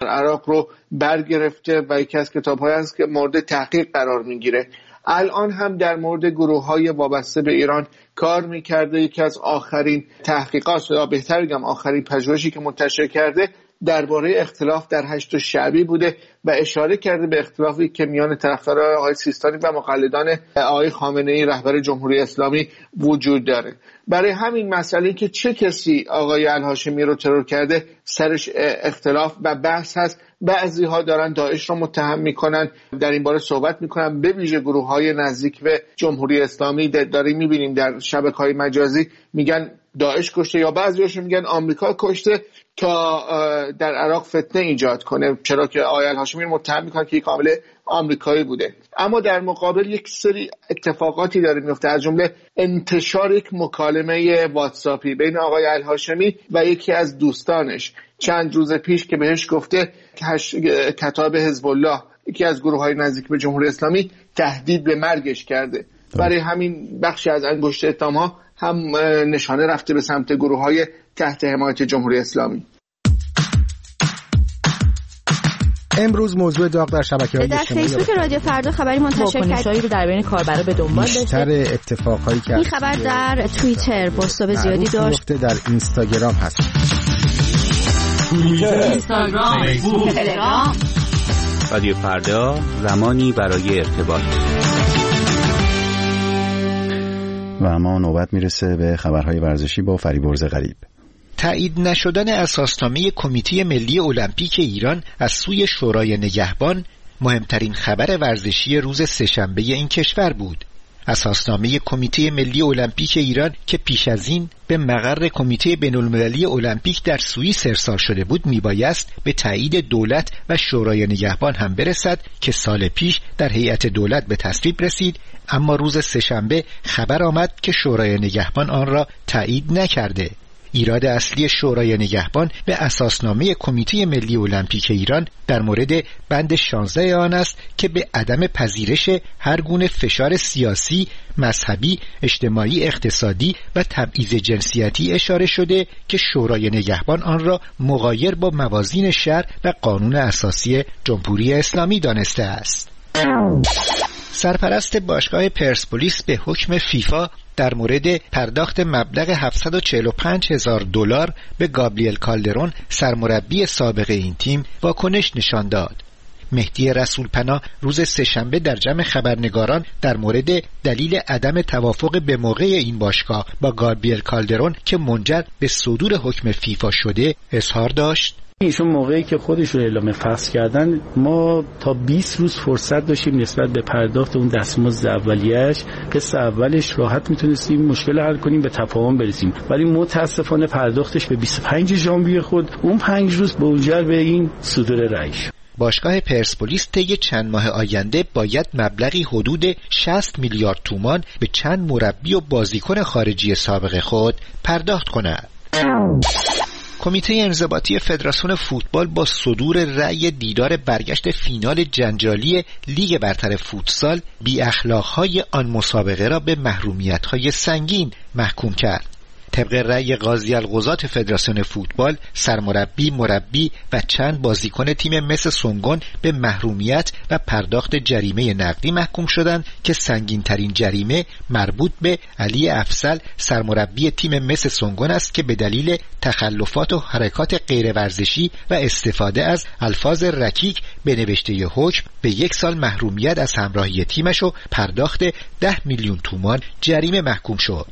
عراق رو برگرفته و یکی از کتاب‌هایی است که مورد تحقیق قرار میگیره. الان هم در مورد گروه‌های وابسته به ایران کار میکرده. یکی از آخرین تحقیقات یا بهتر بگم آخرین پژوهشی که منتشر کرده درباره اختلاف در 8 شعبی بوده و اشاره کرده به اختلافی که میان طرفداران آقای سیستانی و مقلدان آقای خامنه‌ای رهبر جمهوری اسلامی وجود داره. برای همین مسئله که چه کسی آقای الهاشمی رو ترور کرده سرش اختلاف و بحث هست. بعضی‌ها دارن داعش رو متهم میکنن، در این باره صحبت میکنن، به ویژه گروه‌های نزدیک به جمهوری اسلامی داریم میبینیم در شبکه‌های مجازی میگن داعش کشته یا بعضی‌هاشون میگن آمریکا کشته تا در عراق فتنه ایجاد کنه، چرا که آقای الهاشمی رو متهم میکنن که یک عامل آمریکایی بوده. اما در مقابل یک سری اتفاقاتی داره میفته، از جمله انتشار یک مکالمه واتساپی بین آقای الهاشمی و یکی از دوستانش چند روز پیش که بهش گفته کتاب حزب الله، یکی از گروه‌های نزدیک به جمهوری اسلامی، تهدید به مرگش کرده. برای همین بخشی از انگشت اتهام‌ها هم نشانه رفته به سمت گروه‌های تحت حمایت جمهوری اسلامی. امروز موضوع داغ در شبکه‌های اجتماعی در فیسبوک رادیو فردا خبری منتشر کرد رو در بین کاربرا به دنبال داشته. بیشتر اتفاقایی که این خبر در توییتر بازتاب زیادی داشت، در اینستاگرام هست. اینستاگرام، فیسبوک، تلگرام. رادیو فردا، زمانی برای ارتباط. و اما نوبت میرسه به خبرهای ورزشی با فریبرز غریب. تایید نشدن اساسنامه کمیته ملی المپیک ایران از سوی شورای نگهبان مهمترین خبر ورزشی روز سه‌شنبه این کشور بود. اساسنامه کمیته ملی المپیک ایران که پیش از این به مقر کمیته بین‌المللی المپیک در سوئیس ارسال شده بود میبایست به تایید دولت و شورای نگهبان هم برسد که سال پیش در هیئت دولت به تصویب رسید، اما روز سه‌شنبه خبر آمد که شورای نگهبان آن را تایید نکرده. ایراد اصلی شورای نگهبان به اساسنامه کمیته ملی المپیک ایران در مورد بند 16 آن است که به عدم پذیرش هر گونه فشار سیاسی، مذهبی، اجتماعی، اقتصادی و تبعیض جنسیتی اشاره شده که شورای نگهبان آن را مغایر با موازین شرع و قانون اساسی جمهوری اسلامی دانسته است. سرپرست باشگاه پرسپولیس به حکم فیفا در مورد پرداخت مبلغ $745,000 به گابریل کالدرون سرمربی سابق این تیم واکنش نشان داد. مهدی رسولپناه روز سه‌شنبه در جمع خبرنگاران در مورد دلیل عدم توافق به موقع این باشگاه با گابریل کالدرون که منجر به صدور حکم فیفا شده اظهار داشت: ایشون موقعی که خودش رو اعلام فسخ کردن ما تا 20 روز فرصت داشتیم نسبت به پرداخت اون دستمزد اولیه‌اش. قسط اولش راحت میتونستیم مشکل حل کنیم، به تفاهم برسیم، ولی متاسفانه پرداختش به 25 ژانویه خود اون 5 روز منجر به این صدور رأی شد. باشگاه پرسپولیس طی چند ماه آینده باید مبلغی حدود 60 میلیارد تومان به چند مربی و بازیکن خارجی سابق خود پرداخت کند. کمیته انضباطی فدراسیون فوتبال با صدور رأی دیدار برگشت فینال جنجالی لیگ برتر فوتسال بی اخلاق‌های آن مسابقه را به محرومیت‌های سنگین محکوم کرد. طبق رأی قاضی القضات فدراسیون فوتبال، سرمربی، مربی و چند بازیکن تیم مس سونگون به محرومیت و پرداخت جریمه نقدی محکوم شدند که سنگین‌ترین جریمه مربوط به علی افضل سرمربی تیم مس سونگون است که به دلیل تخلفات و حرکات غیر ورزشی و استفاده از الفاظ رکیک به نوشته حکم به 1 سال محرومیت از همراهی تیمش و پرداخت 10 میلیون تومان جریمه محکوم شد.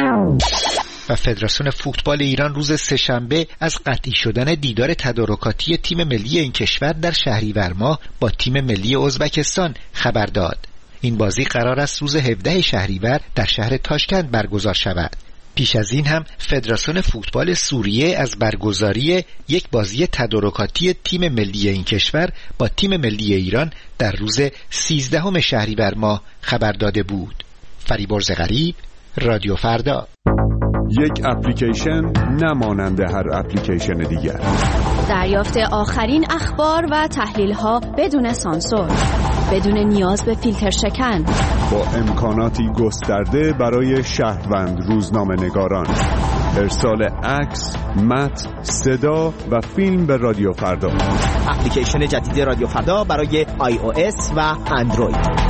و فدراسیون فوتبال ایران روز سه‌شنبه از قطعی شدن دیدار تدارکاتی تیم ملی این کشور در شهریور ماه با تیم ملی ازبکستان خبر داد. این بازی قرار است روز 17 شهریور در شهر تاشکند برگزار شود. پیش از این هم فدراسیون فوتبال سوریه از برگزاری یک بازی تدارکاتی تیم ملی این کشور با تیم ملی ایران در روز 13 شهریور ماه خبر داده بود. فریبرز غریب، رادیو فردا. یک اپلیکیشن نمانند هر اپلیکیشن دیگر. دریافت آخرین اخبار و تحلیل‌ها بدون سانسور، بدون نیاز به فیلتر شکن، با امکاناتی گسترده برای شهروند روزنامه‌نگاران. ارسال عکس، متن، صدا و فیلم به رادیو فردا. اپلیکیشن جدید رادیو فردا برای iOS و اندروید.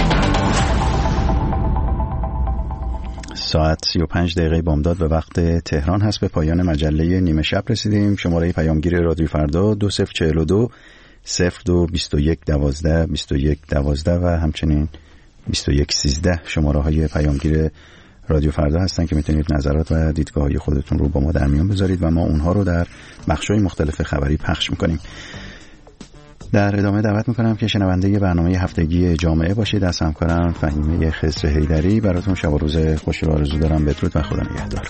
ساعت 35 دقیقه بامداد به وقت تهران هست. به پایان مجله نیمه شب رسیدیم. شماره پیامگیر رادیو فردا 2042 02 21 12 21 12 و همچنین 21 13 شماره های پیامگیر رادیو فردا هستن که میتونید نظرات و دیدگاه‌های خودتون رو با ما در میان بذارید و ما اونها رو در بخش‌های مختلف خبری پخش میکنیم. در ادامه دعوت میکنم که شنونده برنامه هفتگی جامعه باشید. از همکارم فهیمه خضر حیدری براتون شب و روز خوشی رو آرزو دارم. بدرود و خدا نگهدار.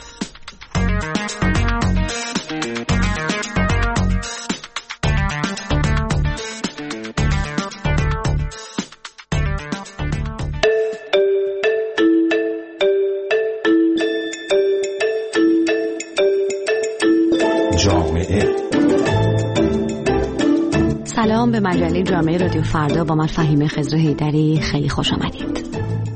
سلام به مجله جامعه رادیو فردا با من فهیمه خضر حیدری. خیلی خوش آمدید.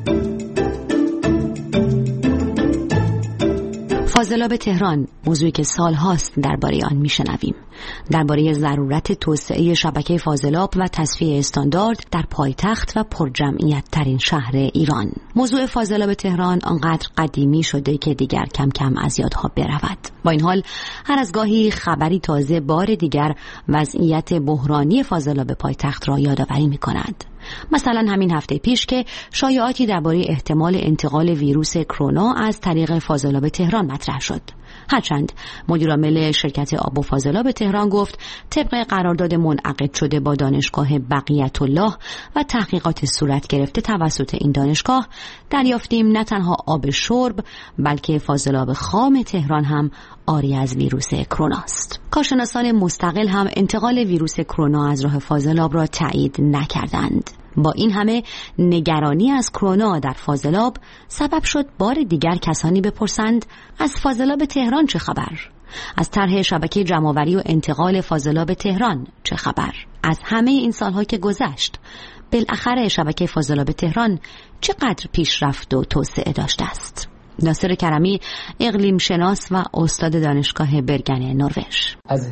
فاضلاب تهران، موضوعی که سالهاست درباره آن میشنویم. درباره ضرورت توسعه شبکه فاضلاب و تصفیه استاندارد در پایتخت و پرجمعیت ترین شهر ایران. موضوع فاضلاب تهران آنقدر قدیمی شده که دیگر کم کم از یادها برود. با این حال هر از گاهی خبری تازه بار دیگر وضعیت بحرانی فاضلاب پایتخت را یادآوری می‌کند. مثلا همین هفته پیش که شایعاتی درباره احتمال انتقال ویروس کرونا از طریق فاضلاب تهران مطرح شد. هرچند مدیرعامل شرکت آب و فاضلاب تهران گفت طبق قرارداد منعقد شده با دانشگاه بقیت الله و تحقیقات صورت گرفته توسط این دانشگاه دریافتیم نه تنها آب شرب بلکه فاضلاب خام تهران هم عاری از ویروس کرونا است. کارشناسان مستقل هم انتقال ویروس کرونا از راه فاضلاب را تایید نکردند. با این همه نگرانی از کرونا در فاضلاب سبب شد بار دیگر کسانی بپرسند از فاضلاب تهران چه خبر؟ از طرح شبکه جمع‌آوری و انتقال فاضلاب تهران چه خبر؟ از همه این سالها که گذشت بالاخره شبکه فاضلاب تهران چقدر پیشرفت و توسعه داشته است؟ ناصر کرمی، اقلیم شناس و استاد دانشگاه برگن نروژ: از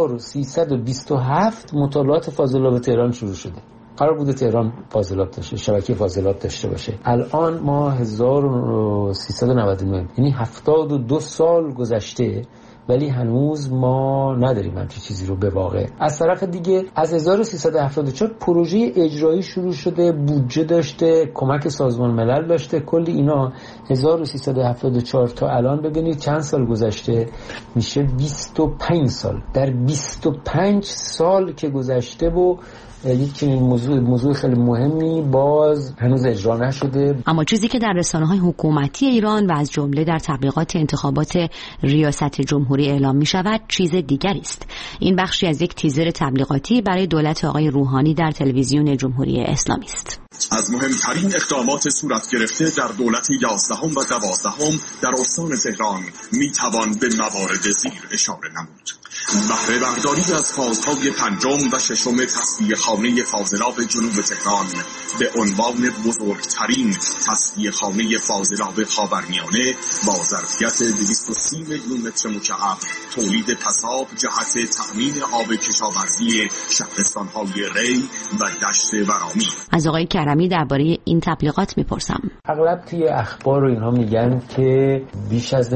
1327 مطالعات فاضلاب تهران شروع شده. قرار بوده تهران فاضلاب داشته، شبکه فاضلاب داشته باشه. الان ما 1399 یعنی 72 سال گذشته ولی هنوز ما نداریم همچین چیزی رو به واقع. از طرف دیگه از 1374 پروژه اجرایی شروع شده، بودجه داشته، کمک سازمان ملل داشته، کلی اینا. 1374 تا الان ببینید چند سال گذشته، میشه 25 سال. در 25 سال که گذشته و یک چنین موضوع خیلی مهمی باز هنوز اجرا نشده. اما چیزی که در رسانه‌های حکومتی ایران و از جمله در تبلیغات انتخابات ریاست جمهوری اعلام می شود چیز دیگری است. این بخشی از یک تیزر تبلیغاتی برای دولت آقای روحانی در تلویزیون جمهوری اسلامی است. از مهمترین اقدامات صورت گرفته در دولت 11 و 12 در استان تهران می توان به موارد زیر اشاره نمود. بهره برداری از فازهای 5 و 6 تصفیه خانه فاضلاب جنوب تهران به عنوان بزرگترین تصفیه خانه فاضلاب خاورمیانه با ظرفیت 230 میلیون متر مکعب تولید پساب جهت تامین آب کشاورزی شهرستان‌های ری و دشت ورامین. از آقای کرمی درباره این تبلیغات میپرسم. اغلب توی اخبار و اینها میگن که بیش از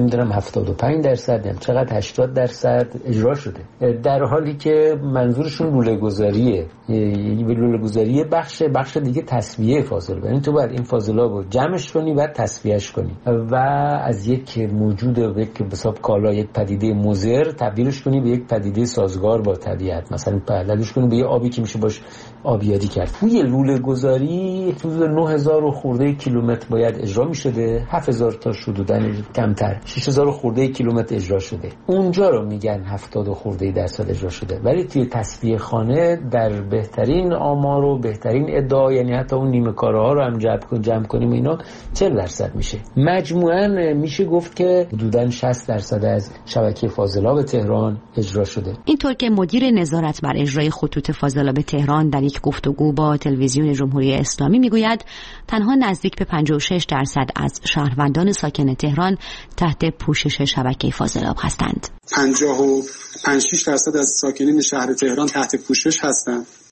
75% چقدر 80% اجرا شده، در حالی که منظورشون لوله‌گذاریه. لوله‌گذاری بخش دیگه تصفیه فاضلاب، یعنی تو باید این فاضلاب رو جمعش کنی بعد تصفیهش کنی و از یک موجود یک حساب کالا، یک پدیده مضر تبدیلش کنی به یک پدیده سازگار با طبیعت. مثلا تبدیلش کنی به یه آبی که میشه باش آبیاری کرد. توی لوله‌گذاری حدود 9000 خورده کیلومتر باید اجرا میشده، 7000 تا حدوداً کمتر، 6000 خورده کیلومتر اجرا شده. اونجا رو میگن 70 خورده درصد اجرا شده. ولی توی تصفیه خانه در بهترین آمار و بهترین ادعا، یعنی حتی اون نیمه کاره ها رو هم جمع کنیم اینا 40% میشه. مجموعاً میشه گفت که حدوداً 60% از شبکه فاضلاب تهران اجرا شده. اینطور که مدیر نظارت بر اجرای خطوط فاضلاب تهران در یک گفتگو با تلویزیون جمهوری اسلامی میگوید تنها نزدیک به 56% از شهروندان ساکن تهران تحت پوشش شبکه فاضلاب هستند. 55-6% از ساکنین شهر تهران تحت پوشش هستند